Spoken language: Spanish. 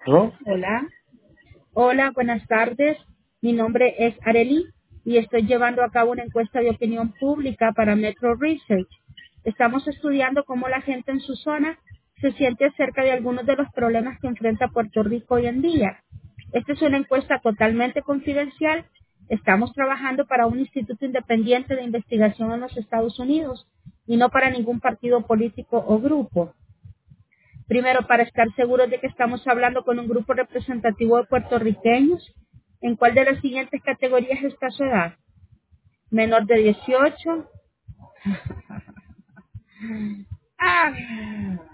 ¿No? Hola, hola, buenas tardes. Mi nombre es Arely y estoy llevando a cabo una encuesta de opinión pública para Metro Research. Estamos estudiando cómo la gente en su zona se siente acerca de algunos de los problemas que enfrenta Puerto Rico hoy en día. Esta es una encuesta totalmente confidencial. Estamos trabajando para un instituto independiente de investigación en los Estados Unidos y no para ningún partido político o grupo. Primero, para estar seguros de que estamos hablando con un grupo representativo de puertorriqueños, ¿en cuál de las siguientes categorías está su edad? Menor de 18.